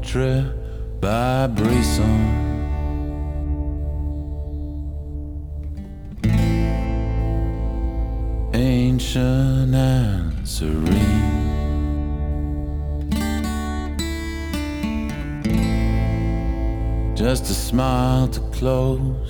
poetry by Brisson. Ancient and serene, just a smile to close